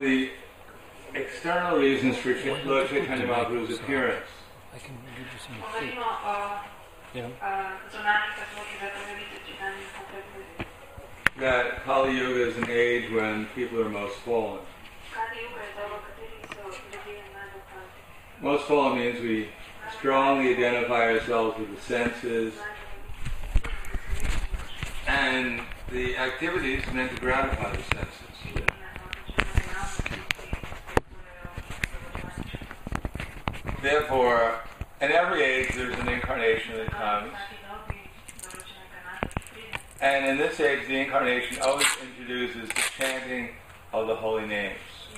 The external reasons for Lord Chaitanya Mahaprabhu's appearance. I can give you some food. Yeah. That Kali Yuga is an age when people are most fallen. Most fallen means we strongly identify ourselves with the senses and the activities meant to gratify the senses. Therefore, in every age there's an incarnation that comes. And in this age, the incarnation always introduces the chanting of the holy names.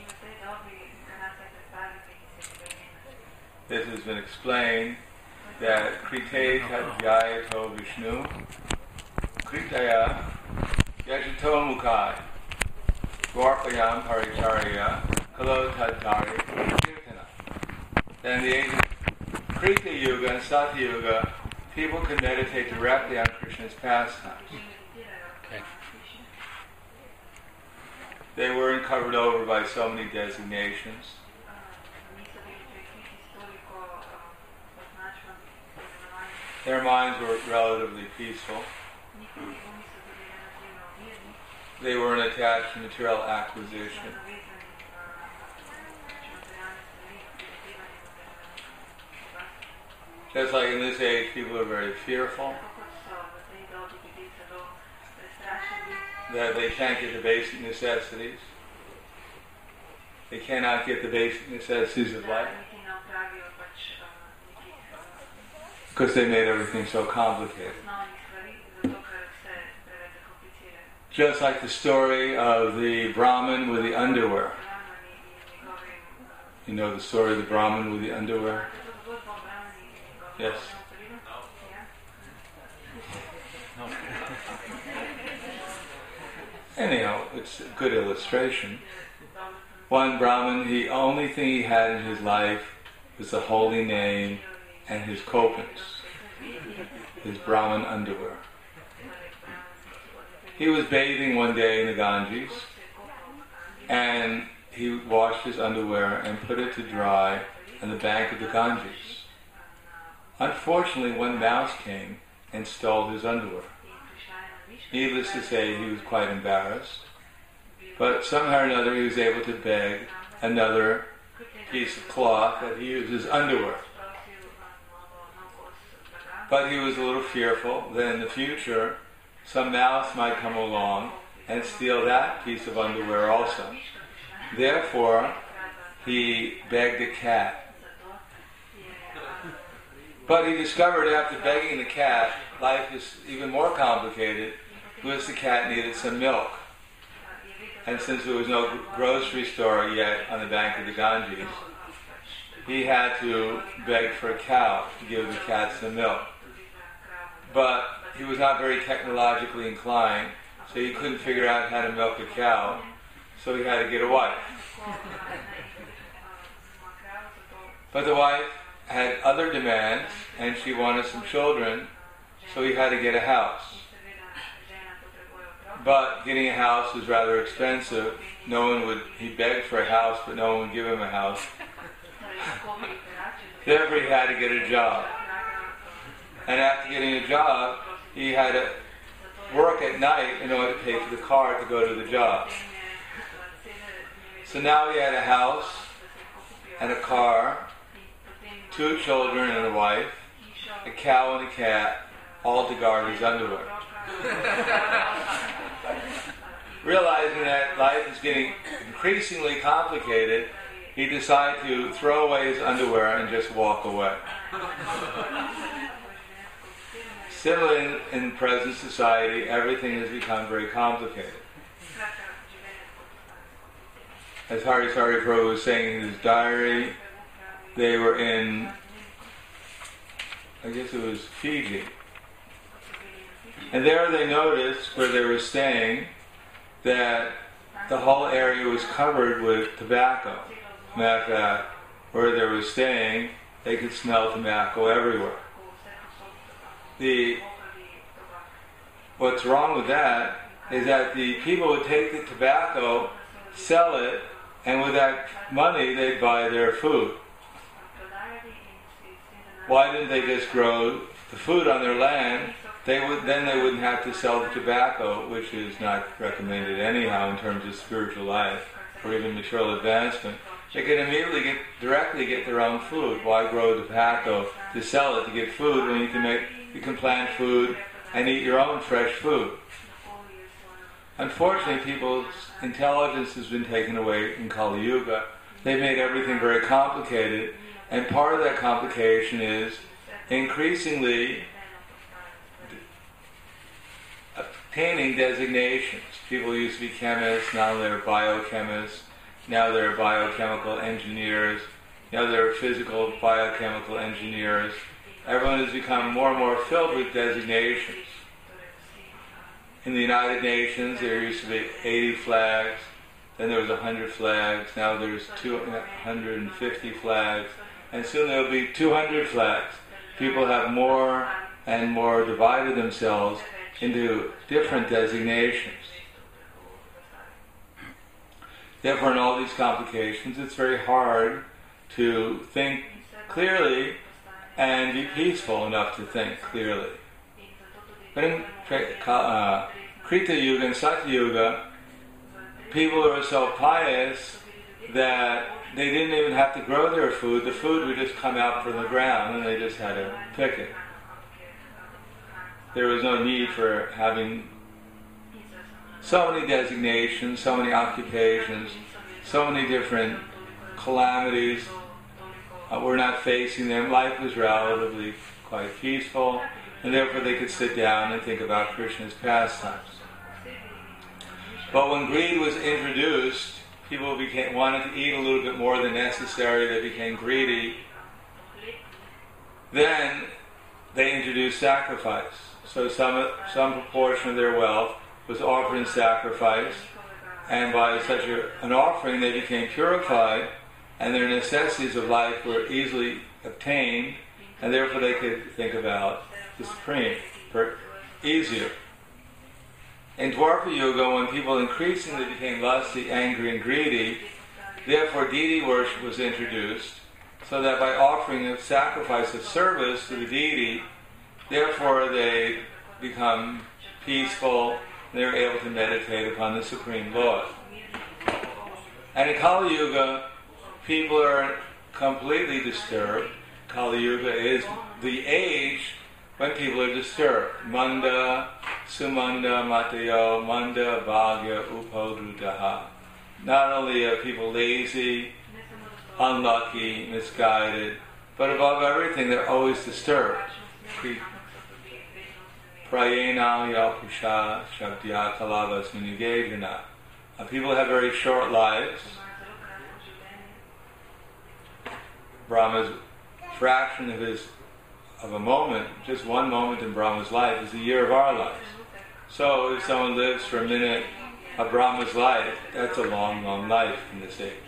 This has been explained that Krite Tadhyayato Vishnu, Kritaya Yajato Mukai, Dwarpayam Paricharya, Kalo Tadkari, Kirtana. Then in the age of Krita Yuga and Satya Yuga, people can meditate directly on Krishna's pastimes. Okay. They weren't covered over by so many designations. Their minds were relatively peaceful. They weren't attached to material acquisition. Just like in this age, people are very fearful that they can't get the basic necessities. They cannot get the basic necessities of life because they made everything so complicated. Just like the story of the Brahmin with the underwear. You know the story of the Brahmin with the underwear? Yes. Anyhow, it's a good illustration. One Brahmin, the only thing he had in his life was the holy name and his kopans, his Brahmin underwear. He was bathing one day in the Ganges, and he washed his underwear and put it to dry on the bank of the Ganges. Unfortunately, one mouse came and stole his underwear. Needless to say, he was quite embarrassed, but somehow or another he was able to beg another piece of cloth that he used as underwear. But he was a little fearful that in the future some mouse might come along and steal that piece of underwear also. Therefore, he begged a cat. But he discovered after begging the cat, life is even more complicated because the cat needed some milk. And since there was no grocery store yet on the bank of the Ganges, he had to beg for a cow to give the cat some milk. But he was not very technologically inclined, so he couldn't figure out how to milk a cow, so he had to get a wife. But the wife had other demands, and she wanted some children, so he had to get a house. But getting a house was rather expensive. He begged for a house, but no one would give him a house. Therefore he had to get a job. And after getting a job, he had to work at night in order to pay for the car to go to the job. So now he had a house and a car, 2 children and a wife, a cow and a cat, all to guard his underwear. Realizing that life is getting increasingly complicated, he decided to throw away his underwear and just walk away. Similarly, in present society, everything has become very complicated. As Hari Prabhu was saying in his diary, they were in, I guess it was Fiji. And there they noticed, where they were staying, that the whole area was covered with tobacco. Matter of fact, where they were staying, they could smell tobacco everywhere. What's wrong with that is that the people would take the tobacco, sell it, And with that money, they'd buy their food. Why didn't they just grow the food on their land? Then they wouldn't have to sell the tobacco, which is not recommended anyhow in terms of spiritual life or even material advancement. They could immediately directly get their own food. Why grow tobacco to sell it to get food when you can plant food and eat your own fresh food? Unfortunately, people's intelligence has been taken away in Kali Yuga. They've made everything very complicated, and part of that complication is increasingly obtaining designations. People used to be chemists, now they're biochemists, now they're biochemical engineers, now they're physical biochemical engineers. Everyone has become more and more filled with designations. In the United Nations, there used to be 80 flags, then there was 100 flags, now there's 250 flags, and soon there will be 200 flags. People have more and more divided themselves into different designations. Therefore, in all these complications, it's very hard to think clearly and be peaceful enough to think clearly. But in Krita Yuga and Satya Yuga, people were so pious that they didn't even have to grow their food. The food would just come out from the ground and they just had to pick it. There was no need for having so many designations, so many occupations, so many different calamities. We're not facing them. Life was relatively quite peaceful, and therefore they could sit down and think about Krishna's pastimes. But when greed was introduced, people wanted to eat a little bit more than necessary. They became greedy. Then they introduced sacrifice. So some proportion of their wealth was offered in sacrifice, and by such an offering they became purified, and their necessities of life were easily obtained, and therefore they could think about the Supreme easier. In Dwapara Yuga, when people increasingly became lusty, angry, and greedy, therefore deity worship was introduced, so that by offering a sacrifice of service to the deity, therefore they become peaceful, and they're able to meditate upon the Supreme Lord. And in Kali Yuga, people are completely disturbed. Kali Yuga is the age when people are disturbed. Manda, Sumanda, Matayo, Manda, Bhagya, Upodrudaha. Not only are people lazy, unlucky, misguided, but above everything, they're always disturbed. Prayena Yapusha Shabdya Kalavas Munigevana. People have very short lives. Brahma's fraction of a moment, just one moment in Brahma's life, is a year of our lives. So if someone lives for a minute of Brahma's life, that's a long, long life in this age.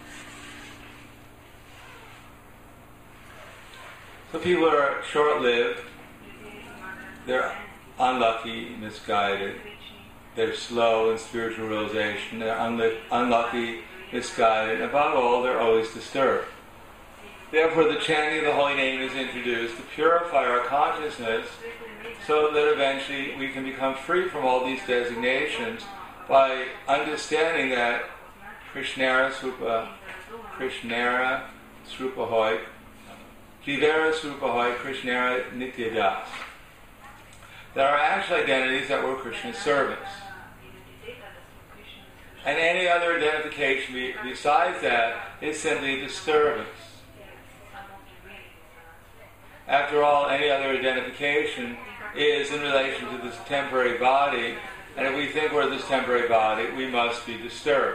So people are short-lived, they're unlucky, misguided, they're slow in spiritual realization, they're unlucky, misguided, and above all, they're always disturbed. Therefore, the chanting of the holy name is introduced to purify our consciousness so that eventually we can become free from all these designations by understanding that Krishnara Srupa Hoy, Jivera Srupa Hoy, Krishnara Nityadas. There are actual identities that were Krishna's servants. And any other identification besides that is simply a disturbance. After all, any other identification is in relation to this temporary body, and if we think we're this temporary body, we must be disturbed.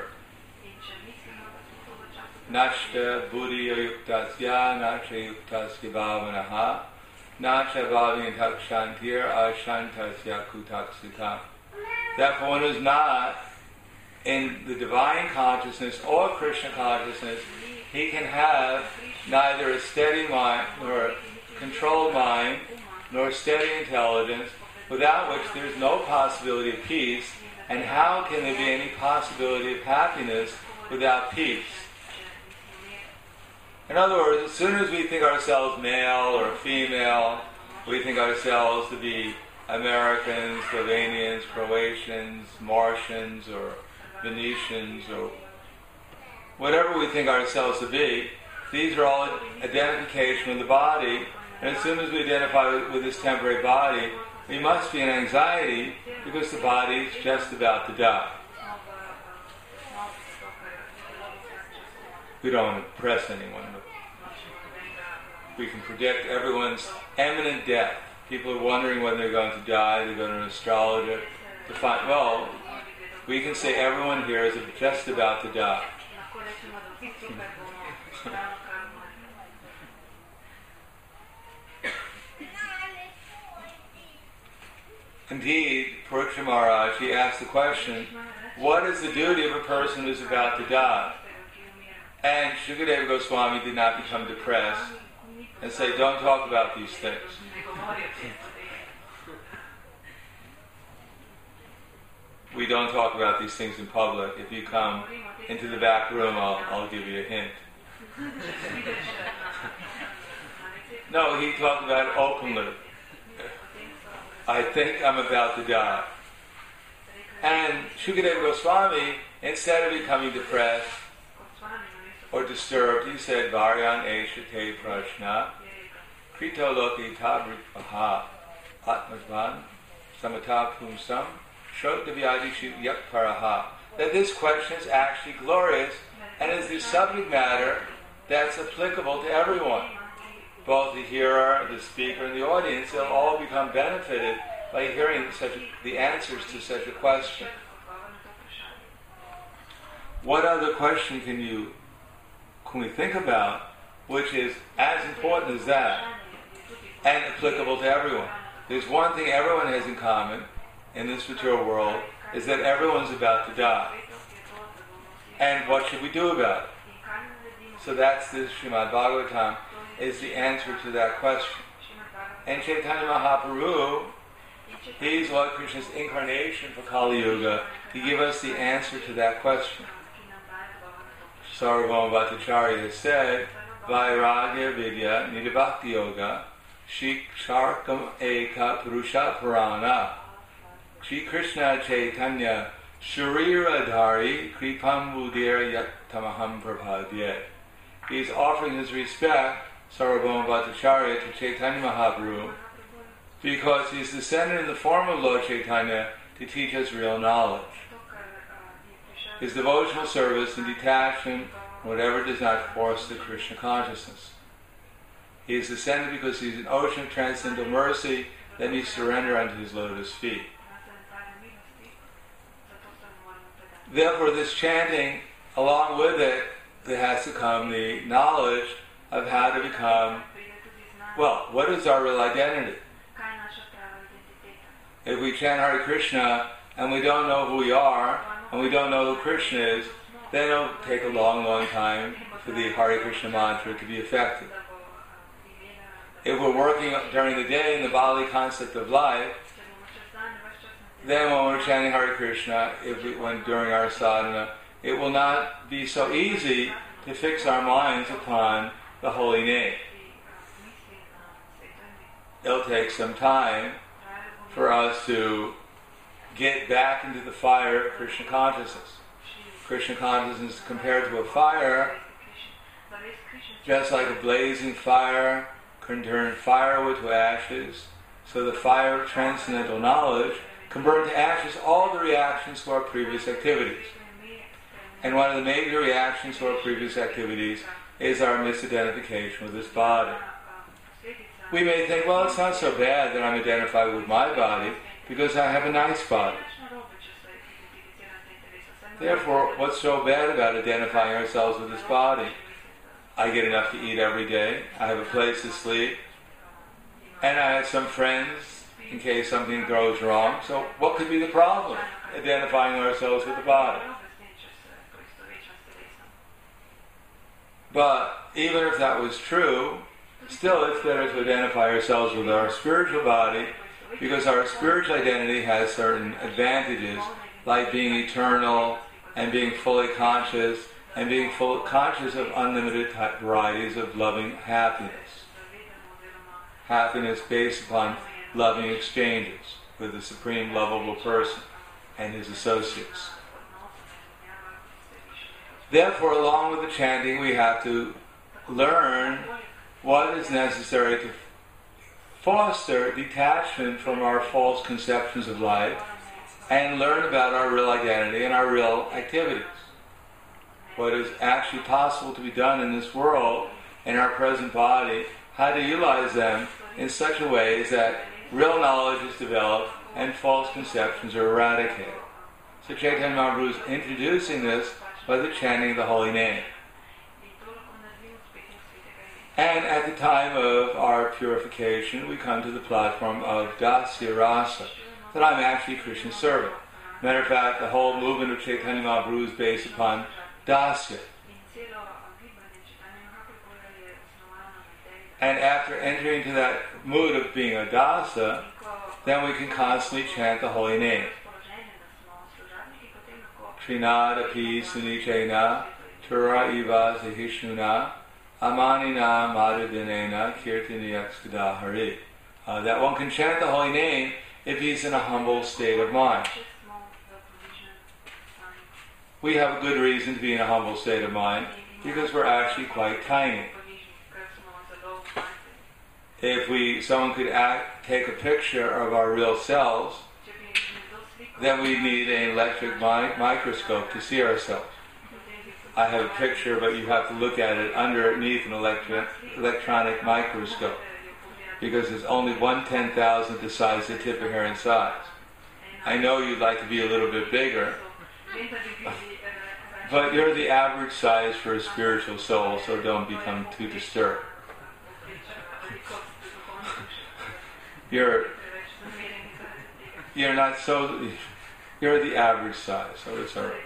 Nashta buddhiya yuktasya, nacha yuktasya bhavanaha, nacha bhavintak shantir ashantasya kutaksita. Therefore, one who is not in the divine consciousness or Krishna consciousness, he can have neither a steady mind nor controlled mind, nor steady intelligence, without which there is no possibility of peace. And how can there be any possibility of happiness without peace. In other words, as soon as we think ourselves male or female, we think ourselves to be Americans, Slovenians, Croatians, Martians, or Venetians, or whatever we think ourselves to be, these are all identification with the body. And as soon as we identify with this temporary body, we must be in anxiety because the body is just about to die. We don't want to press anyone, but we can predict everyone's imminent death. People are wondering when they're going to die. They go to an astrologer to find, well, we can say everyone here is just about to die. Indeed, Pariksha Maharaj, he asked the question, what is the duty of a person who is about to die? And Shukadeva Goswami did not become depressed and say, don't talk about these things. We don't talk about these things in public. If you come into the back room, I'll give you a hint. No, he talked about it openly. I think I'm about to die. And Shukadeva Goswami, instead of becoming depressed or disturbed, he said, Varyan Eshate Prashna Krito Loki Tabripaha Atmasvan Samata Pumsam Shrotavyadishi Yak Paraha. That this question is actually glorious and is the subject matter that's applicable to everyone. Both the hearer, the speaker, and the audience, they'll all become benefited by hearing the answers to such a question. What other question can we think about which is as important as that and applicable to everyone? There's one thing everyone has in common in this material world, is that everyone's about to die. And what should we do about it? So that's this Srimad Bhagavatam is the answer to that question. And Chaitanya Mahaprabhu, he's Lord Krishna's incarnation for Kali Yuga, to give us the answer to that question. Sarvabhauma Bhattacharya has said, Vairagya Vidya Nidabhakti Yoga Shiksharkam Eka Purusha Purana Shri Krishna Chaitanya Sharira Dhari Kripam Budir Yattamaham Prabhadyet. He's offering his respect, Sarvabhauma Bhattacharya, to Chaitanya Mahaprabhu because he's descended in the form of Lord Chaitanya to teach us real knowledge. His devotional service and detachment from whatever does not force the Krishna consciousness. He is descended because he's an ocean of transcendental mercy that we surrender unto his lotus feet. Therefore, this chanting, along with it, there has to come the knowledge of how to become, well, what is our real identity? If we chant Hare Krishna and we don't know who we are, and we don't know who Krishna is, then it'll take a long, long time for the Hare Krishna mantra to be effective. If we're working during the day in the Bali concept of life, then when we're chanting Hare Krishna, when during our sadhana, it will not be so easy to fix our minds upon the holy name. It'll take some time for us to get back into the fire of Krishna consciousness. Krishna consciousness is compared to a fire, just like a blazing fire can turn firewood to ashes, so the fire of transcendental knowledge can burn to ashes all the reactions to our previous activities. And one of the major reactions to our previous activities is our misidentification with this body. We may think, well, it's not so bad that I'm identified with my body because I have a nice body. Therefore, what's so bad about identifying ourselves with this body? I get enough to eat every day, I have a place to sleep, and I have some friends in case something goes wrong. So what could be the problem? Identifying ourselves with the body. But even if that was true, still it's better to identify ourselves with our spiritual body, because our spiritual identity has certain advantages, like being eternal and being fully conscious and being full conscious of unlimited varieties of loving happiness. Happiness based upon loving exchanges with the supreme lovable person and his associates. Therefore, along with the chanting, we have to learn what is necessary to foster detachment from our false conceptions of life and learn about our real identity and our real activities. What is actually possible to be done in this world, in our present body, how to utilize them in such a way that real knowledge is developed and false conceptions are eradicated. So Chaitanya Mahaprabhu is introducing this by the chanting of the holy name. And at the time of our purification, we come to the platform of Dasya Rasa, that I'm actually Krishna's servant. Matter of fact, the whole movement of Chaitanya Mahaprabhu is based upon Dasya. And after entering into that mood of being a dasa, then we can constantly chant the holy name. Trinadapi Sunichena Tura Iva Sahishnuna Amanina Madhudinena Kirtiniyaksada Hari. That one can chant the holy name if he's in a humble state of mind. We have a good reason to be in a humble state of mind because we're actually quite tiny. If someone could take a picture of our real selves, then we need an electric microscope to see ourselves. I have a picture, but you have to look at it underneath an electronic microscope because it's only 1/10,000th the size of the tip of hair in size. I know you'd like to be a little bit bigger, but you're the average size for a spiritual soul, so don't become too disturbed. You're not so. You're the average size, so it's alright.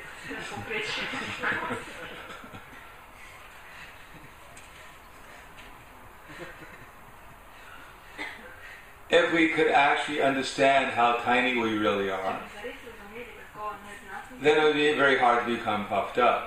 If we could actually understand how tiny we really are, then it would be very hard to become puffed up.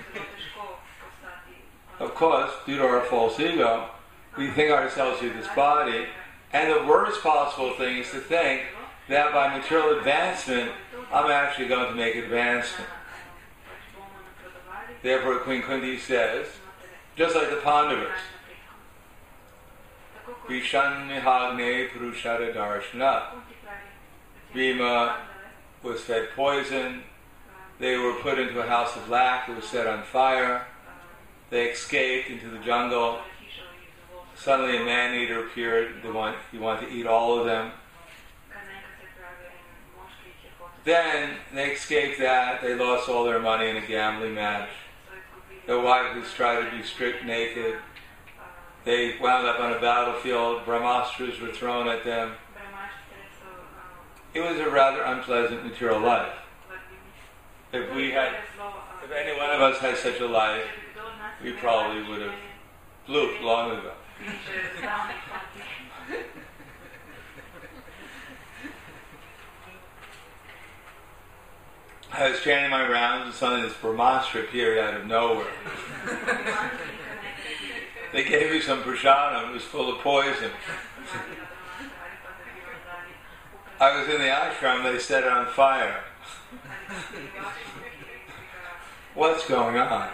Of course, due to our false ego, we think ourselves through this body, and the worst possible thing is to think that by material advancement, I'm actually going to make advancement. Therefore, Queen Kunti says, just like the Pandavas, Vishan Mihagne Purushara Darshana. Bhima was fed poison. They were put into a house of lac. It was set on fire. They escaped into the jungle. Suddenly a man-eater appeared. He wanted to eat all of them. Then they escaped that. They lost all their money in a gambling match. Their wives tried to be stripped naked. They wound up on a battlefield. Brahmastras were thrown at them. It was a rather unpleasant material life. If any one of us had such a life, we probably would have blooped long ago. I was chanting my rounds and suddenly this Brahmastra appeared out of nowhere. They gave me some prasadam. It was full of poison. I was in the ashram. They set it on fire. What's going on?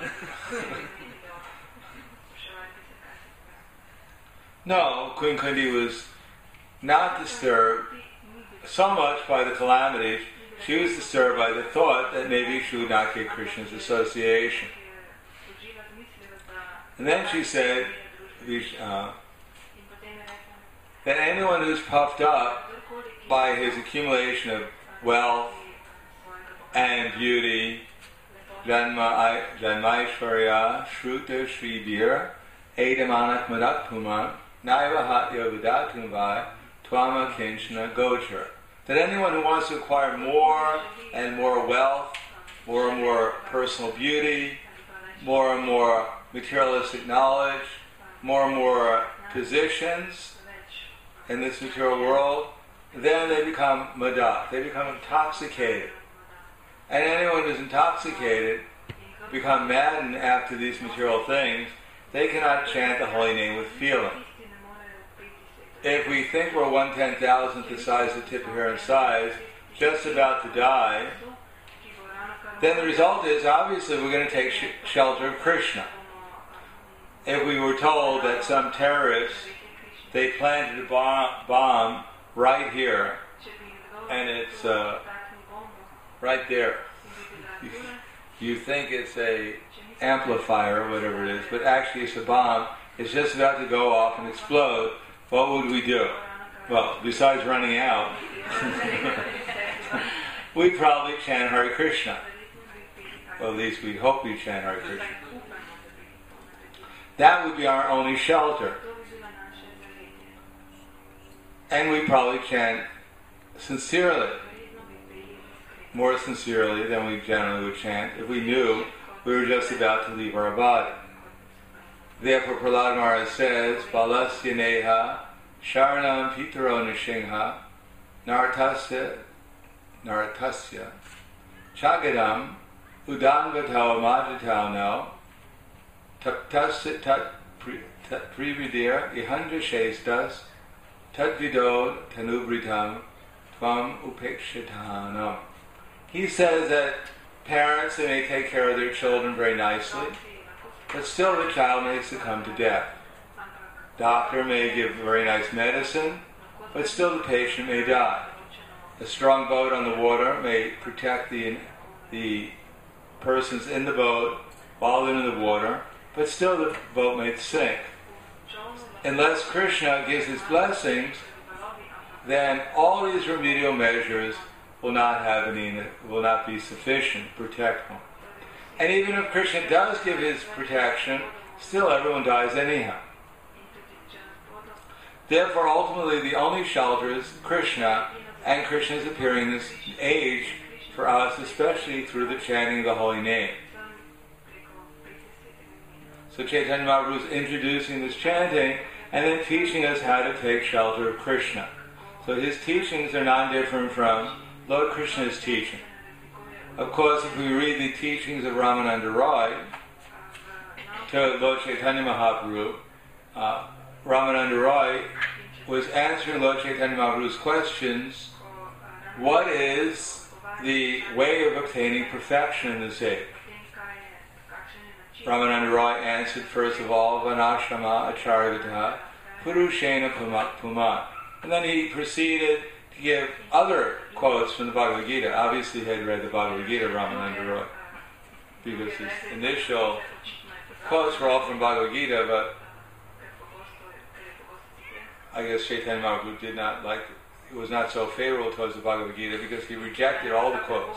No, Queen Kunti was not disturbed so much by the calamities. She was disturbed by the thought that maybe she would not get Krishna's association. And then she said that anyone who's puffed up by his accumulation of wealth and beauty, Janmaishvarya, Shruta Shribir, Edamanak Madak Puman, Naiva Hatya Vidatumvai, Twama Kinchana Gochar. That anyone who wants to acquire more and more wealth, more and more personal beauty, more and more materialistic knowledge, more and more positions in this material world, then they become madak, they become intoxicated. And anyone who's intoxicated become maddened after these material things, they cannot chant the holy name with feeling. If we think we're 1/10,000th the size of tip of hair in size, just about to die, then the result is, obviously, we're going to take shelter of Krishna. If we were told that some terrorists, they planted a bomb right here, and it's right there. You think it's a amplifier or whatever it is, but actually it's a bomb. It's just about to go off and explode. What would we do? Well, besides running out, we'd probably chant Hare Krishna. Well, at least we hope we chant Hare Krishna. That would be our only shelter. And we probably chant sincerely, more sincerely than we generally would chant if we knew we were just about to leave our body. Therefore, Prahlad Maharaj says, Balasya neha, sharanam pitaro nishingha, naratasya, chagadam, udanvatao majatao no, taktasya tat prividir, ihanda shestas, tadvido tanubritam, tvam upekshitanam. He says that parents, they may take care of their children very nicely, but still the child may succumb to death. Doctor may give very nice medicine, but still the patient may die. A strong boat on the water may protect the persons in the boat while they're in the water, but still the boat may sink. Unless Krishna gives his blessings, then all these remedial measures will not be sufficient to protect them. And even if Krishna does give his protection, still everyone dies anyhow. Therefore, ultimately, the only shelter is Krishna, and Krishna is appearing in this age for us, especially through the chanting of the holy name. So Chaitanya Mahaprabhu is introducing this chanting and then teaching us how to take shelter of Krishna. So his teachings are non-different from Lord Krishna's teaching. Of course, if we read the teachings of Ramananda Roy to Lord Chaitanya Mahaprabhu, Ramananda Roy was answering Lord Chaitanya Mahaprabhu's questions, what is the way of obtaining perfection in this age? Ramananda Roy answered, first of all, Vanashrama Acharyavita Purushena Puman. And then he proceeded to give other quotes from the Bhagavad Gita. Obviously he had read the Bhagavad Gita, Ramananda Roy, because his initial quotes were all from Bhagavad Gita, but I guess Chaitanya Mahaprabhu did not like it. It was not so favorable towards the Bhagavad Gita because he rejected all the quotes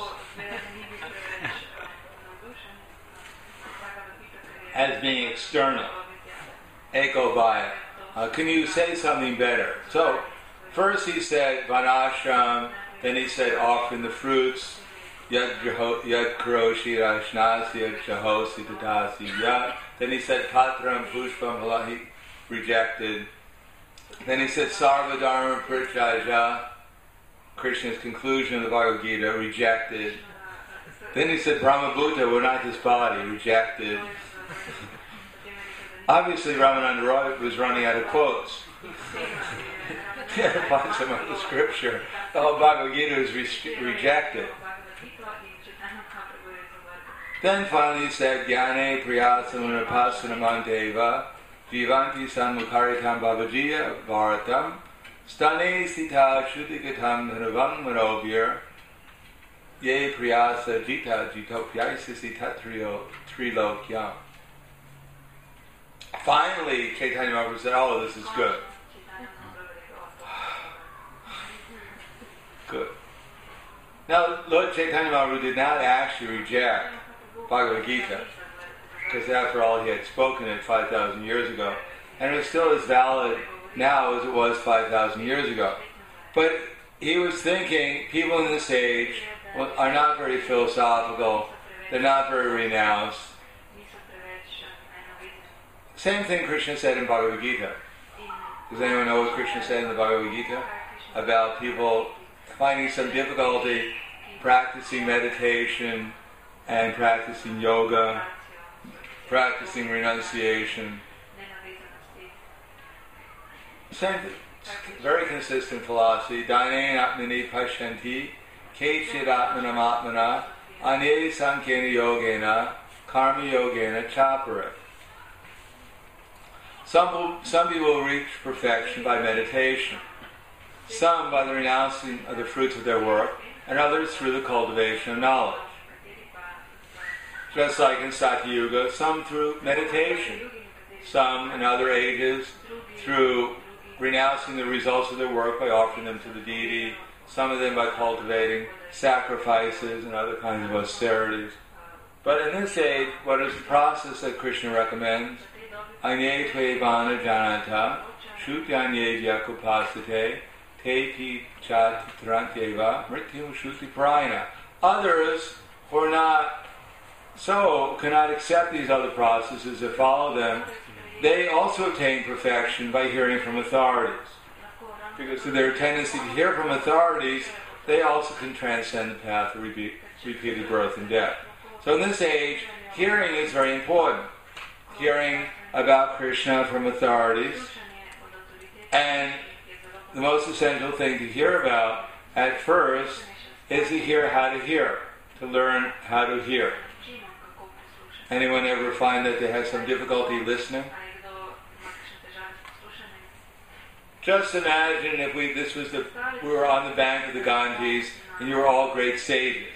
as being external. Eko Bhaya. Can you say something better? So, first he said Vanashram, then he said offering the fruits, Yad Karoshi Rashnasi Yad Jahosi Tatasi Yad. Then he said Patram Pushpam Halahi, rejected. Then he said Sarva Dharma Prityaja, Krishna's conclusion of the Bhagavad Gita, rejected. Then he said Brahmabhuta, we're not this body, rejected. Obviously Ramananda Roy was running out of quotes. He had a bunch of the scripture. The whole Bhagavad Gita was rejected. Then finally he said Gyane Priyasam Napasanam Deva Vivanti Sanmukharitam Bhavajiya Bharatam Stane Sita Shudikatam Dhanavam Manobhir Ye Priyasa Jita Jitopyaisisi Trilokyam. Finally, Chaitanya Mahaprabhu said, oh, this is good. Good. Now, Lord Chaitanya Mahaprabhu did not actually reject Bhagavad Gita, because after all, he had spoken it 5,000 years ago, and it was still as valid now as it was 5,000 years ago. But he was thinking, people in this age are not very philosophical, they're not very renounced. Same thing Krishna said in Bhagavad Gita. Does anyone know what Krishna said in the Bhagavad Gita? About people finding some difficulty practicing meditation and practicing yoga, practicing renunciation. Same, very consistent philosophy. Dainen atmani pashyanti, kechid atmanam atmana, anye sankhena yogena, karma yogena chapare. Some people reach perfection by meditation, some by the renouncing of the fruits of their work, and others through the cultivation of knowledge. Just like in Satya Yuga, some through meditation, some in other ages through renouncing the results of their work by offering them to the deity, some of them by cultivating sacrifices and other kinds of austerities. But in this age, what is the process that Krishna recommends? Anye tve vana janata, shutyanye yakupasate, tepi chatitranteva, mrityum shuti prayana. Others who are not so, cannot accept these other processes or follow them, they also attain perfection by hearing from authorities. Because of their tendency to hear from authorities, they also can transcend the path of repeated birth and death. So in this age, hearing is very important. Hearing about Krishna from authorities. And the most essential thing to hear about at first is to hear how to hear, to learn how to hear. Anyone ever find that they have some difficulty listening? Just imagine if we were on the bank of the Ganges and you were all great sages.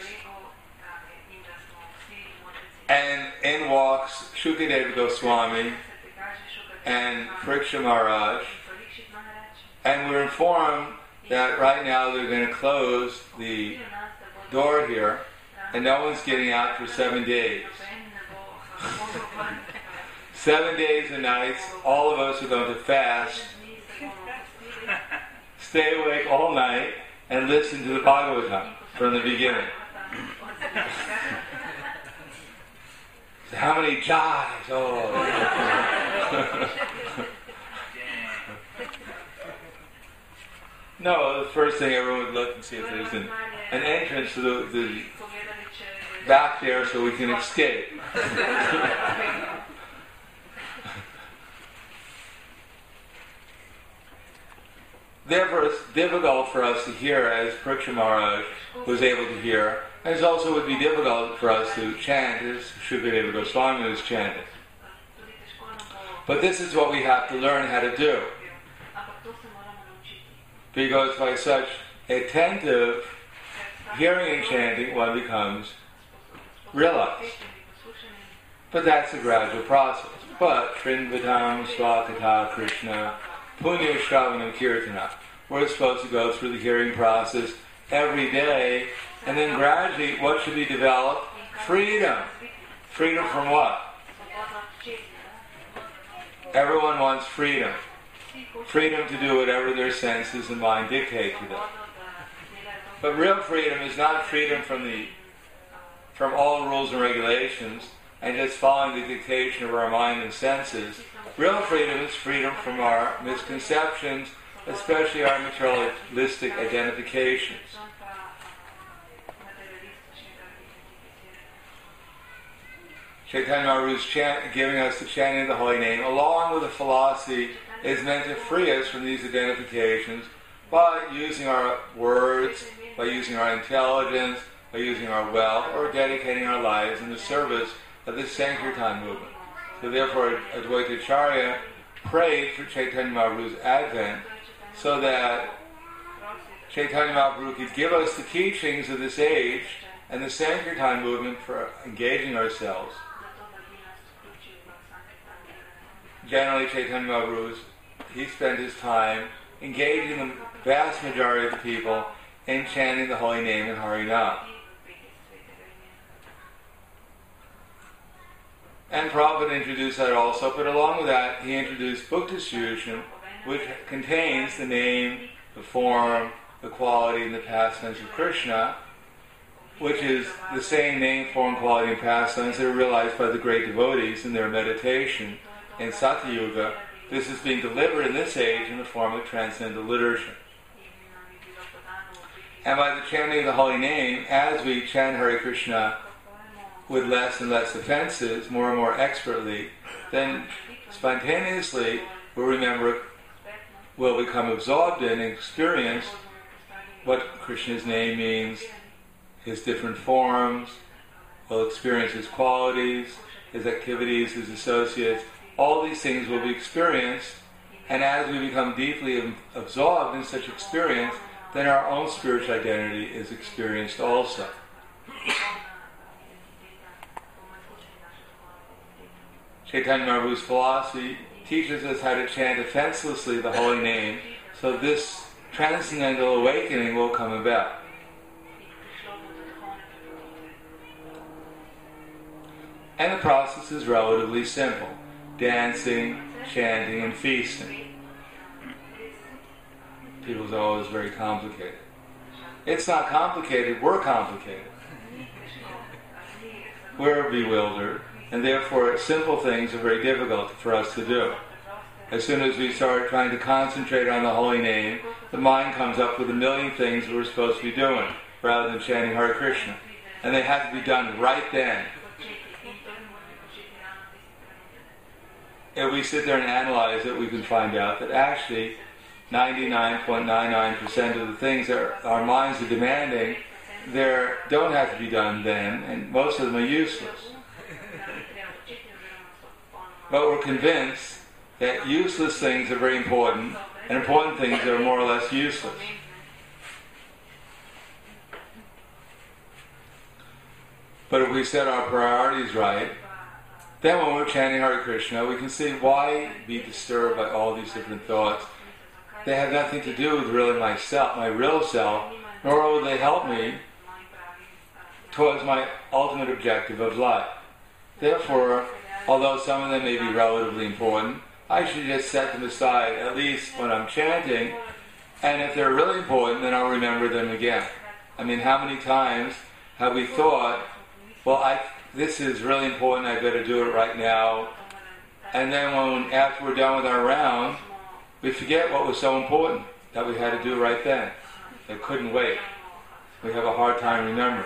And in walks Shukadeva Goswami and Pariksha Maharaj, and we're informed that right now they're going to close the door here and no one's getting out for 7 days. 7 days and nights, all of us are going to fast, stay awake all night, and listen to the Bhagavatam from the beginning. So how many jais? Oh. No, the first thing everyone would look and see if there's an entrance to the back there so we can escape. Therefore, it's difficult for us to hear as Pariksha Maharaj was able to hear, and it also would be difficult for us to chant as Shukadeva Goswami was chanting. But this is what we have to learn how to do. Because by such attentive hearing and chanting, one becomes realized. But that's a gradual process. But Srinvatam Swakata Krishna Punya Shravanam Kirtana. We're supposed to go through the hearing process every day, and then gradually what should be developed? Freedom. Freedom from what? Everyone wants freedom. Freedom to do whatever their senses and mind dictate to them. But real freedom is not freedom from all rules and regulations and just following the dictation of our mind and senses. Real freedom is freedom from our misconceptions, especially our materialistic identifications. Chaitanya Mahaprabhu's giving us the chanting of the holy name, along with the philosophy, is meant to free us from these identifications by using our words, by using our intelligence, by using our wealth, or dedicating our lives in the service of the Sankirtan movement. So therefore, Advaita Acharya prayed for Chaitanya Mahaprabhu's advent so that Chaitanya Mahaprabhu could give us the teachings of this age and the Sankirtan movement for engaging ourselves. Generally, Chaitanya Mahaprabhu, he spent his time engaging the vast majority of the people in chanting the holy name in Harinam. And Prabhupada introduced that also, but along with that, he introduced book distribution, which contains the name, the form, the quality, and the pastimes of Krishna, which is the same name, form, quality, and pastimes that are realized by the great devotees in their meditation in Satya Yuga. This is being delivered in this age in the form of transcendental literature. And by the chanting of the holy name, as we chant Hare Krishna with less and less offenses, more and more expertly, then spontaneously we'll become absorbed in and experience what Krishna's name means, his different forms, we'll experience his qualities, his activities, his associates. All these things will be experienced, and as we become deeply absorbed in such experience, then our own spiritual identity is experienced also. Chaitanya Mahaprabhu's philosophy teaches us how to chant offenselessly the holy name, so this transcendental awakening will come about. And the process is relatively simple: dancing, chanting, and feasting. People's always very complicated. It's not complicated, we're complicated. We're bewildered, and therefore simple things are very difficult for us to do. As soon as we start trying to concentrate on the holy name, the mind comes up with a million things we're supposed to be doing, rather than chanting Hare Krishna. And they have to be done right then. If we sit there and analyze it, we can find out that actually 99.99% of the things that our minds are demanding don't have to be done then, and most of them are useless. But we're convinced that useless things are very important, and important things are more or less useless. But if we set our priorities right, then when we're chanting Hare Krishna, we can see why be disturbed by all these different thoughts. They have nothing to do with really myself, my real self, nor will they help me towards my ultimate objective of life. Therefore, although some of them may be relatively important, I should just set them aside, at least when I'm chanting, and if they're really important, then I'll remember them again. I mean, how many times have we thought, well, this is really important, I better do it right now, and then after we're done with our round, we forget what was so important that we had to do right then. It couldn't wait. We have a hard time remembering.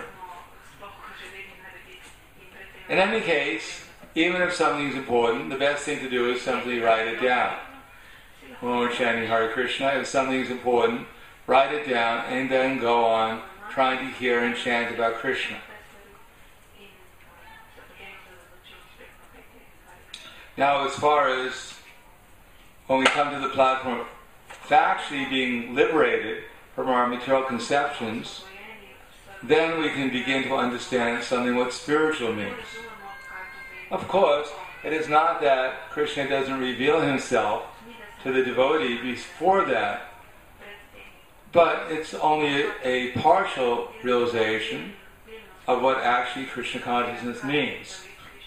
In any case, even if something's important, the best thing to do is simply write it down. When we're chanting Hare Krishna, if something's important, write it down and then go on trying to hear and chant about Krishna. Now, as far as when we come to the platform of actually being liberated from our material conceptions, then we can begin to understand something what spiritual means. Of course, it is not that Krishna doesn't reveal himself to the devotee before that, but it's only a partial realization of what actually Krishna consciousness means.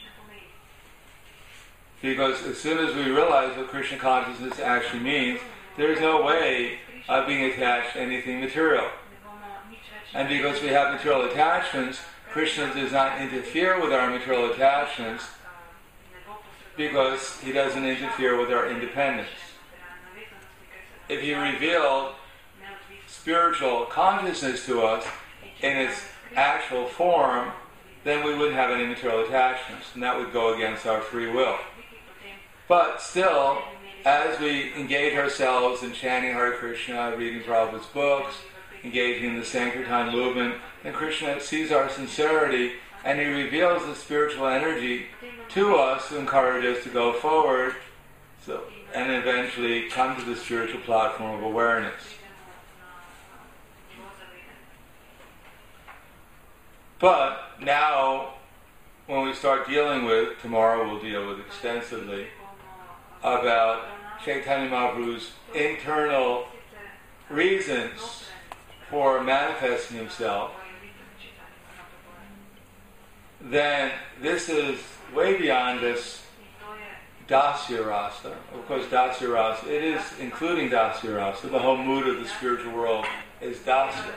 Because as soon as we realize what Krishna consciousness actually means, there is no way of being attached to anything material. And because we have material attachments, Krishna does not interfere with our material attachments because he doesn't interfere with our independence. If he revealed spiritual consciousness to us in its actual form, then we wouldn't have any material attachments, and that would go against our free will. But still, as we engage ourselves in chanting Hare Krishna, reading Prabhupada's books, engaging in the Sankirtan movement, then Krishna sees our sincerity and he reveals the spiritual energy to us to encourage us to go forward and eventually come to the spiritual platform of awareness. But now, when we start dealing with, tomorrow we'll deal with extensively, about Chaitanya Mahaprabhu's internal reasons for manifesting himself, then this is way beyond this Dasya Rasa. Of course, Dasya Rasa, it is including Dasya Rasa. The whole mood of the spiritual world is Dasya.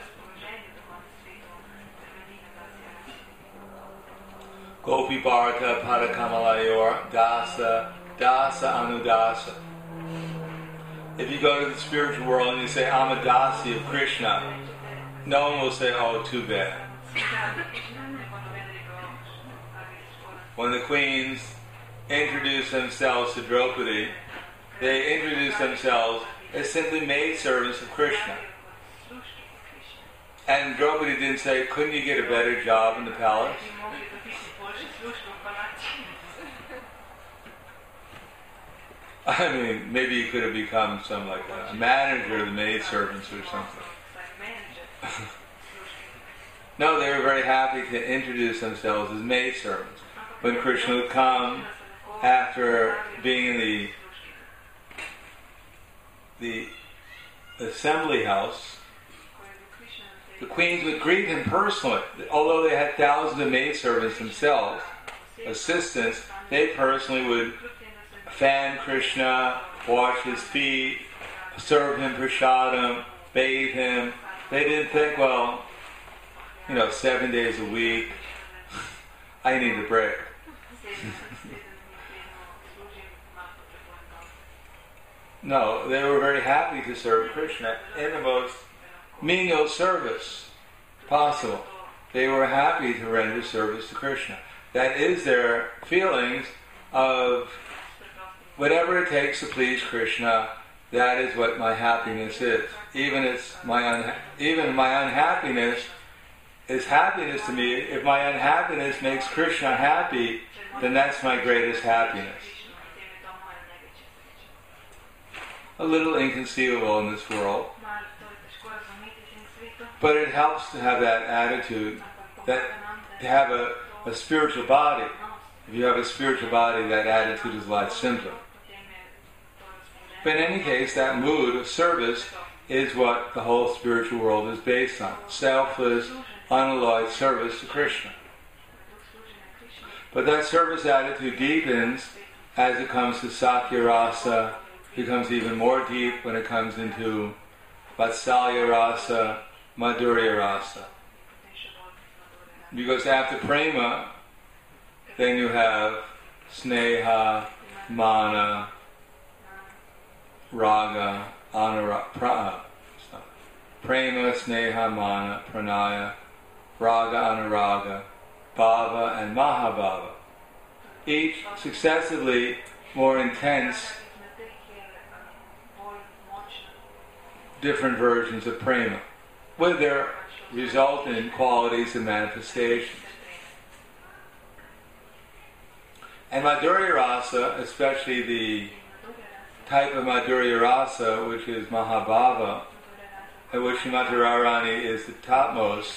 Gopi Bharata Padakamalayur Dasa Dasa Anudasa. If you go to the spiritual world and you say, I'm a Dasi of Krishna, no one will say, oh, too bad. when the queens introduced themselves to Draupadi, they introduced themselves as simply maidservants of Krishna. And Draupadi didn't say, couldn't you get a better job in the palace? I mean, maybe you could have become some like a manager of the maidservants or something. No, they were very happy to introduce themselves as maidservants. When Krishna would come after being in the assembly house, the queens would greet him personally. Although they had thousands of maidservants themselves, assistants, they personally would fan Krishna, wash his feet, serve him prasadam, bathe him. They didn't think, 7 days a week, I need a break. No, they were very happy to serve Krishna in the most menial service possible. They were happy to render service to Krishna. That is their feelings of whatever it takes to please Krishna. That is what my happiness is. Even my unhappiness is happiness to me. If my unhappiness makes Krishna happy, then that's my greatest happiness. A little inconceivable in this world, but it helps to have that attitude, to have a spiritual body. If you have a spiritual body, that attitude is a lot simpler. But in any case, that mood of service is what the whole spiritual world is based on. Selfless, unalloyed service to Krishna. But that service attitude deepens as it comes to Sakya Rasa, becomes even more deep when it comes into Vatsalya Rasa, Madhurya Rasa. Because after Prema, then you have Sneha, Mana, Raga, Prema, Sneha, Mana, Pranaya, Raga, Anuraga, Bhava, and Mahabhava. Each successively more intense, different versions of Prema, with their resultant qualities and manifestations. And Madhurya Rasa, especially the type of Madhurya Rasa, which is Mahabhava, at which Srimati Radharani is the topmost,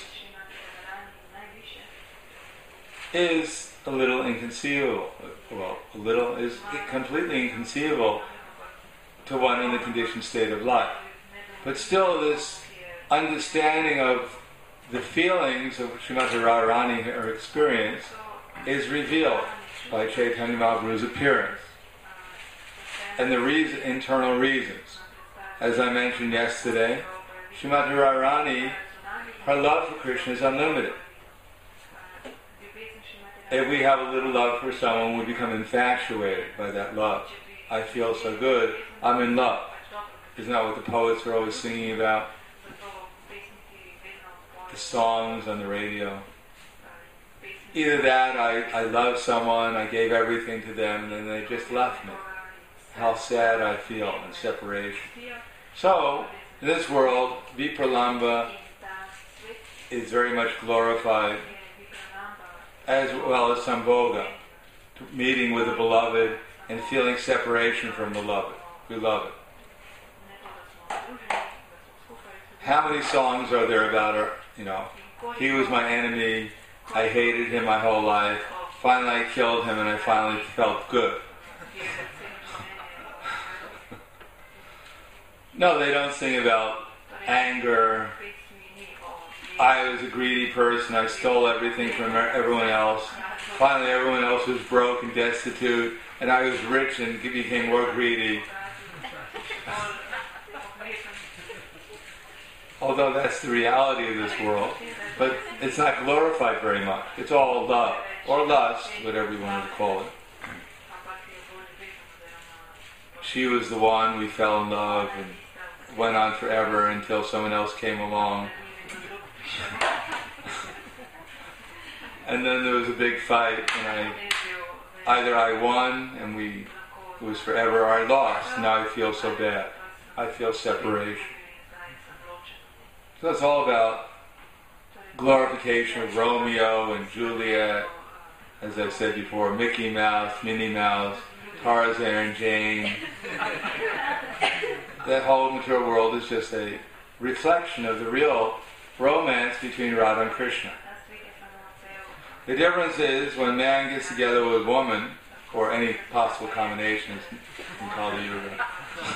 is a little inconceivable. Well, a little is completely inconceivable to one in the conditioned state of life. But still, this understanding of the feelings of Srimati Radharani, her experience, is revealed by Chaitanya Mahaprabhu's appearance. And the internal reasons. As I mentioned yesterday, Srimati Radharani, her love for Krishna is unlimited. If we have a little love for someone, we become infatuated by that love. I feel so good, I'm in love. Isn't that what the poets are always singing about? The songs on the radio. Either that, I love someone, I gave everything to them, and then they just left me. How sad I feel in separation. So, in this world, Vipralambha is very much glorified, as well as Sambhoga, meeting with the beloved and feeling separation from beloved. How many songs are there about her? He was my enemy, I hated him my whole life, finally I killed him and I finally felt good. No, they don't sing about anger. I was a greedy person, I stole everything from everyone else. Finally everyone else was broke and destitute, and I was rich and became more greedy. Although that's the reality of this world, but it's not glorified very much. It's all love, or lust, whatever you want to call it. She was the one, we fell in love, and went on forever until someone else came along. And then there was a big fight, and either I won and it was forever, or I lost. Now I feel so bad. I feel separation. So it's all about glorification of Romeo and Juliet, as I said before, Mickey Mouse, Minnie Mouse, Tarzan and Jane. That whole material world is just a reflection of the real romance between Radha and Krishna. The difference is when man gets together with a woman, or any possible combinations in Kali Yuga,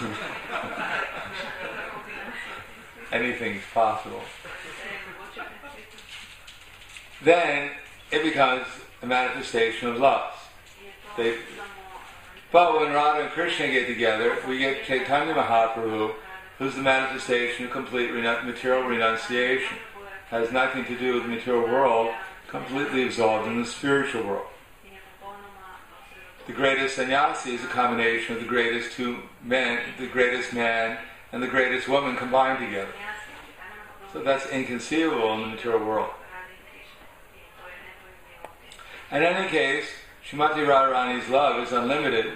anything's possible, then it becomes a manifestation of lust. But when Radha and Krishna get together, we get Chaitanya Mahaprabhu, who's the manifestation of complete material renunciation. Has nothing to do with the material world, completely absorbed in the spiritual world. The greatest sannyasi is a combination of the greatest two men, the greatest man and the greatest woman combined together. So that's inconceivable in the material world. In any case, Srimati Radharani's love is unlimited,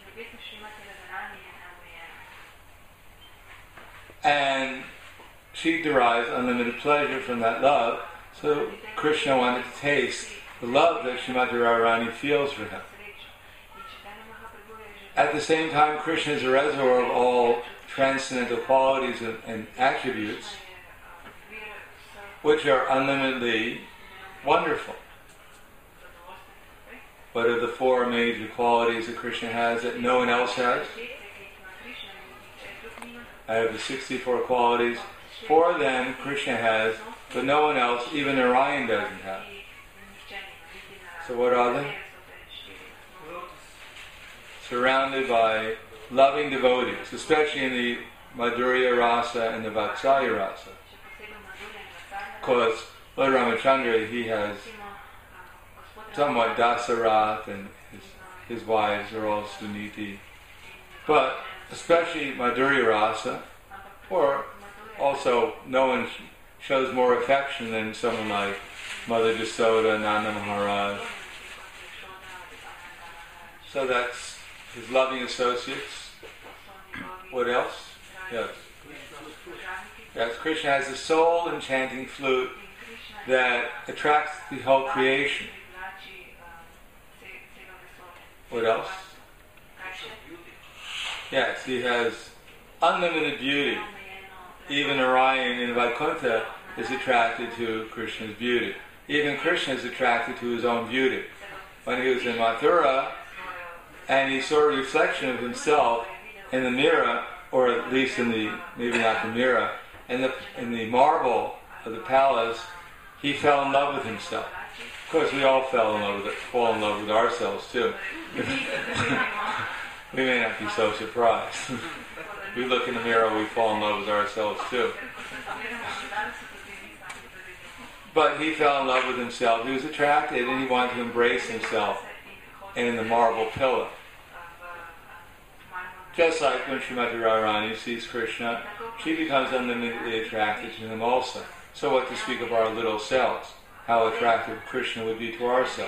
and she derives unlimited pleasure from that love. So Krishna wanted to taste the love that Srimati Radharani feels for him. At the same time, Krishna is a reservoir of all transcendental qualities and attributes, which are unlimitedly wonderful. What are the four major qualities that Krishna has that no one else has? Out of the 64 qualities, 4 of them Krishna has, but no one else, even Narayan, doesn't have. So what are they? Surrounded by loving devotees, especially in the Madhurya Rasa and the Vatsalya Rasa. Because Lord Ramachandra, he has somewhat Dasarath, and his wives are all Suniti. But especially Madhurya Rasa, or also no one shows more affection than someone like Mother Jasoda, Nanda Maharaj. So that's his loving associates. What else? Yes. Yes, Krishna has the soul enchanting flute that attracts the whole creation. What else? Yes, he has unlimited beauty. Even Narayan in Vaikuntha is attracted to Krishna's beauty. Even Krishna is attracted to his own beauty. When he was in Mathura, and he saw a reflection of himself in the mirror, or at least in the, maybe not the mirror, in the marble of the palace, he fell in love with himself. Of course, we all fall in love with ourselves too. We may not be so surprised. We look in the mirror, we fall in love with ourselves too. But he fell in love with himself. He was attracted and he wanted to embrace himself in the marble pillar. Just like when Srimati Radharani sees Krishna, she becomes unlimitedly attracted to him also. So what to speak of our little selves? How attractive Krishna would be to ourselves.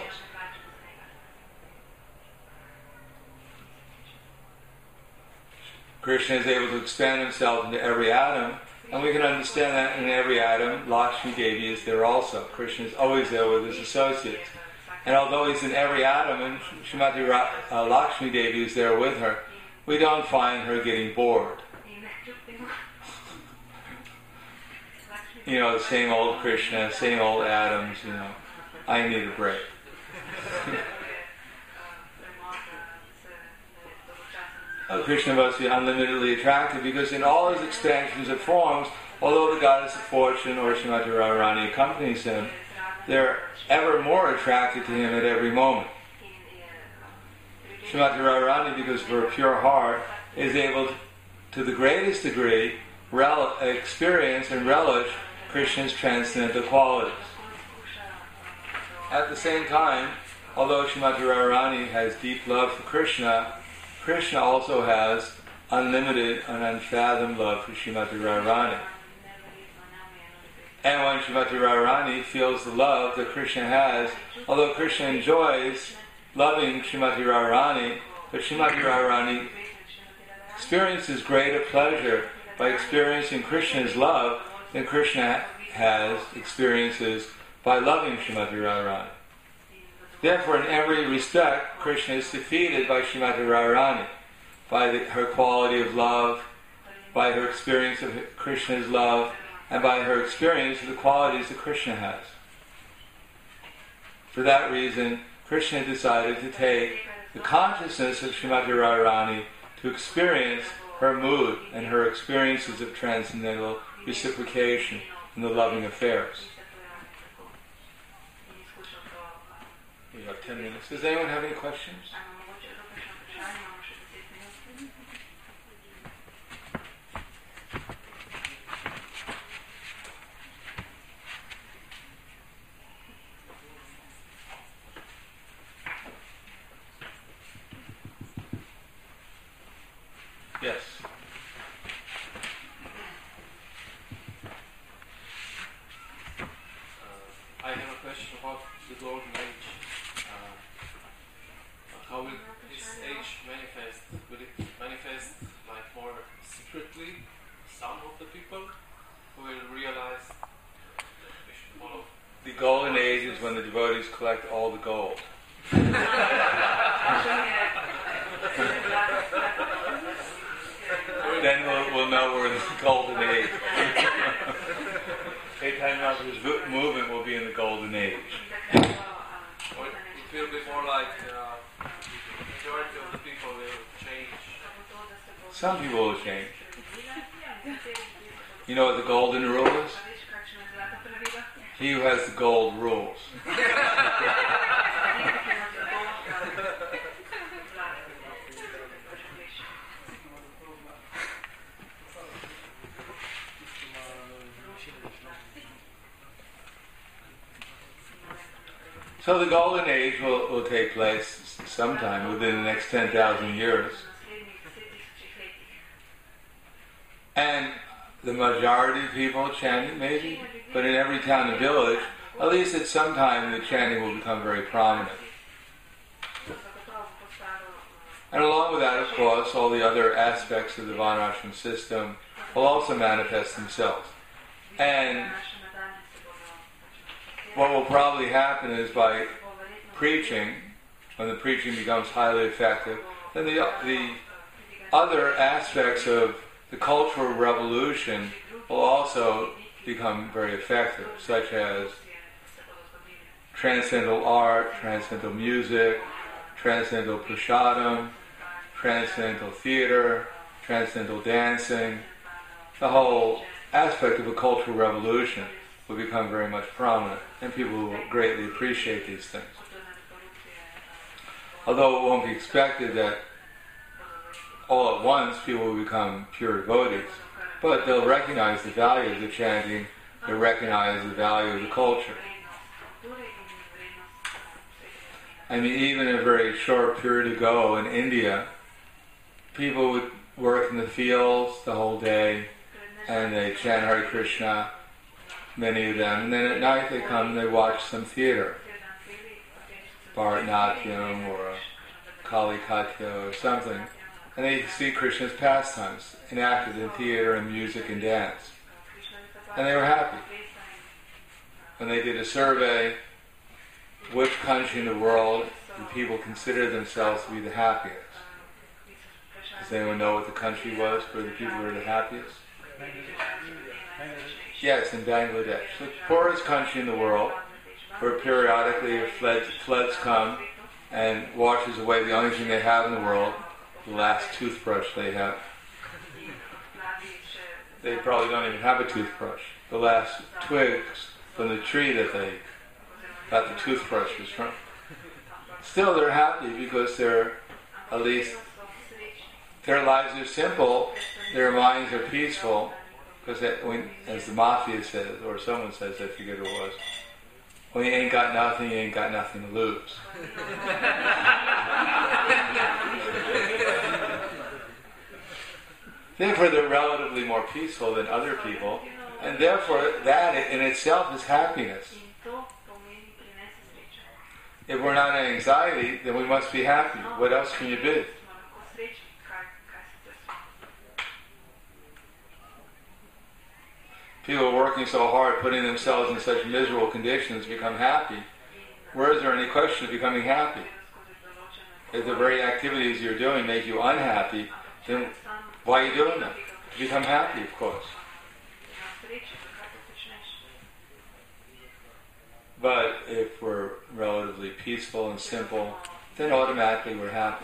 Krishna is able to expand himself into every atom, and we can understand that in every atom, Lakshmi Devi is there also. Krishna is always there with his associates. And although he's in every atom, and Srimati Lakshmi Devi is there with her, we don't find her getting bored. You know, the same old Krishna, same old atoms, you know. I need a break. Krishna must be unlimitedly attractive because in all his expansions of forms, although the goddess of fortune or Srimati Radharani accompanies him, they're ever more attracted to him at every moment. Srimati Radharani, because of her pure heart, is able to the greatest degree experience and relish Krishna's transcendental qualities. At the same time, although Srimati Radharani has deep love for Krishna, Krishna also has unlimited and unfathomed love for Srimati Radharani. And when Srimati Radharani feels the love that Krishna has, although Krishna enjoys loving Srimati Radharani, but Srimati Radharani experiences greater pleasure by experiencing Krishna's love than Krishna has experiences by loving Srimati Radharani. Therefore, in every respect, Krishna is defeated by Srimati Radharani, by her quality of love, by her experience of Krishna's love, and by her experience of the qualities that Krishna has. For that reason, Krishna decided to take the consciousness of Srimati Radharani to experience her mood and her experiences of transcendental reciprocation in the loving affairs. We have 10 minutes. Does anyone have any questions? Yes. I have a question about the golden age. How will this age manifest? Will it manifest like more secretly? Some of the people who will realize they should follow. The golden age is when the devotees collect all the gold. Then we'll know we're in the golden age. Chaitanya Mahaprabhu's movement will be in the golden age. Or it will be more like the majority of the people will change. Some people will change. You know what the golden rule is? He who has the gold rules. So the golden age will take place sometime within the next 10,000 years. And the majority of people chanting, maybe, but in every town and village, at least at some time, the chanting will become very prominent. And along with that, of course, all the other aspects of the Varnashram system will also manifest themselves. And what will probably happen is by preaching, when the preaching becomes highly effective, then the other aspects of the cultural revolution will also become very effective, such as transcendental art, transcendental music, transcendental prasadam, transcendental theater, transcendental dancing. The whole aspect of a cultural revolution will become very much prominent, and people will greatly appreciate these things. Although it won't be expected that all at once people will become pure devotees, but they'll recognize the value of the chanting, they'll recognize the value of the culture. I mean, even a very short period ago in India, people would work in the fields the whole day, and they chant Hare Krishna, many of them, and then at night they come and they watch some theater, Bharatanatyam or Kali Katya or something, and they see Krishna's pastimes enacted in theater and music and dance. And they were happy. When they did a survey, which country in the world do people consider themselves to be the happiest? Does anyone know what the country was where the people were the happiest? Yes, in Bangladesh. The poorest country in the world, where periodically floods come and washes away the only thing they have in the world, the last toothbrush they have. They probably don't even have a toothbrush. The last twigs from the tree that they got the toothbrushes from. Still, they're happy because they're, at least, their lives are simple, their minds are peaceful, because as the mafia says, or someone says, I forget who it was, when you ain't got nothing, you ain't got nothing to lose. Therefore, they're relatively more peaceful than other people, and therefore that in itself is happiness. If we're not in anxiety, then we must be happy. What else can you be? People working so hard, putting themselves in such miserable conditions to become happy. Where is there any question of becoming happy? If the very activities you're doing make you unhappy, then why are you doing them? To become happy, of course. But if we're relatively peaceful and simple, then automatically we're happy.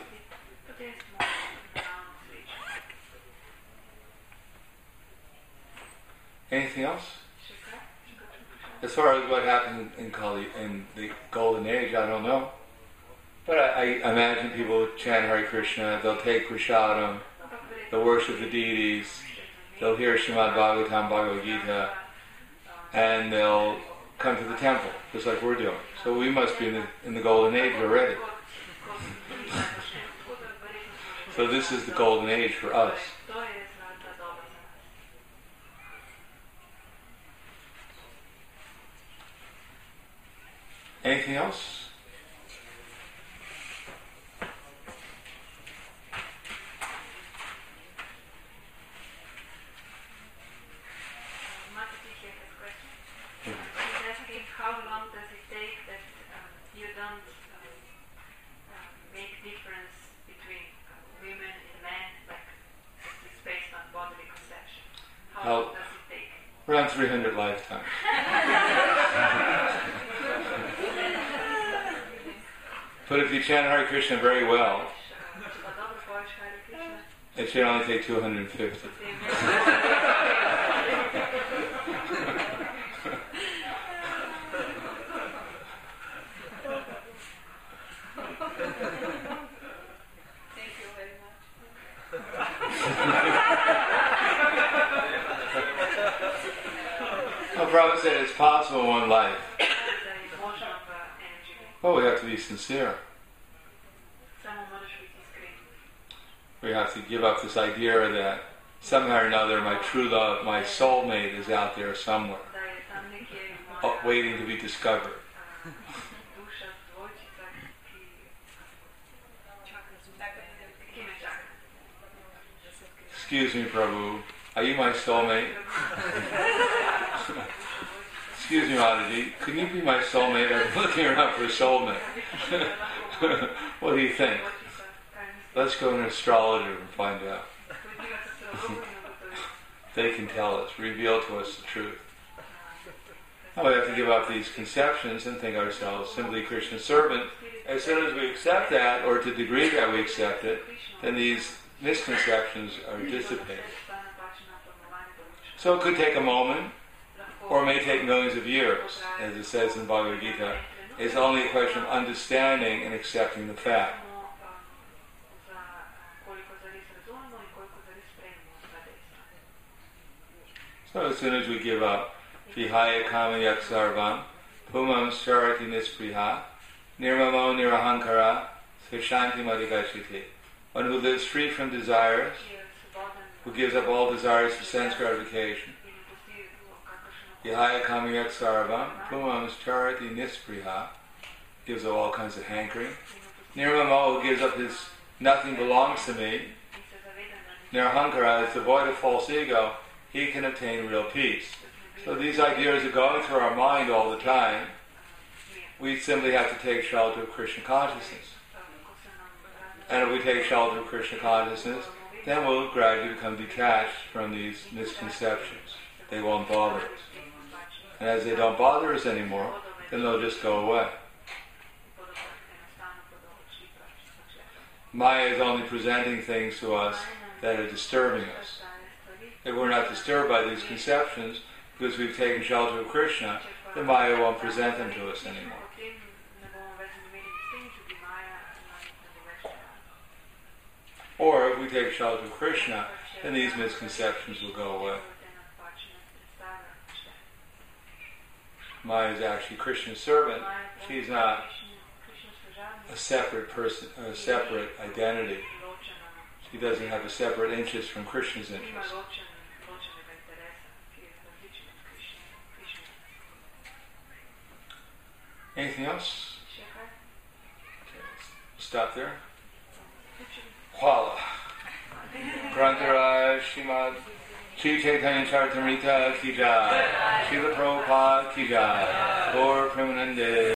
Anything else? As far as what happened in the Golden Age, I don't know. But I imagine people chant Hare Krishna, they'll take prasadam, they'll worship the deities, they'll hear Srimad Bhagavatam, Bhagavad Gita, and they'll come to the temple, just like we're doing. So we must be in the Golden Age already. So this is the Golden Age for us. Anything else? How long does it take that you don't make difference between women and men, like it's based on bodily conception? How long does it take? Around 300 lifetimes. But if you chant Hare Krishna very well, it should only take 250. Prabhupada said it's possible in one life. Well, we have to be sincere. We have to give up this idea that somehow or another my true love, my soulmate is out there somewhere, waiting to be discovered. Excuse me, Prabhu, are you my soulmate? Excuse me, Mataji, can you be my soulmate? I'm looking around for a soulmate. What do you think? Let's go to an astrologer and find out. They can tell us, reveal to us the truth. Now we have to give up these conceptions and think ourselves simply Krishna's servant. As soon as we accept that, or to the degree that we accept it, then these misconceptions are dissipated. So it could take a moment, or it may take millions of years, as it says in Bhagavad Gita. It's only a question of understanding and accepting the fact. So as soon as we give up, Vihaya Kamayak Sarvam, Pumam Charati Nispriha, Nirmamo Nirahankara, Sashanti Madhigashiti. One who lives free from desires, who gives up all desires for sense gratification. Vihaya Kamayak Sarvam, Pumam Charati Nispriha, gives up all kinds of hankering. Nirmamo, who gives up his nothing belongs to me. Nirahankara is devoid of false ego. He can obtain real peace. So these ideas are going through our mind all the time. We simply have to take shelter of Krishna consciousness. And if we take shelter of Krishna consciousness, then we'll gradually become detached from these misconceptions. They won't bother us. And as they don't bother us anymore, then they'll just go away. Maya is only presenting things to us that are disturbing us. If we're not disturbed by these conceptions, because we've taken shelter of Krishna, then Maya won't present them to us anymore. Or if we take shelter of Krishna, then these misconceptions will go away. Maya is actually Krishna's servant. She's not a separate person, a separate identity. She doesn't have a separate interest from Krishna's interest. Anything else? stop there. Huala. Grantaraj Shrimad Sri Chaitanya Charitamrita Ki Jai. Srila Prabhupada Ki Jai. Gaur Premanande.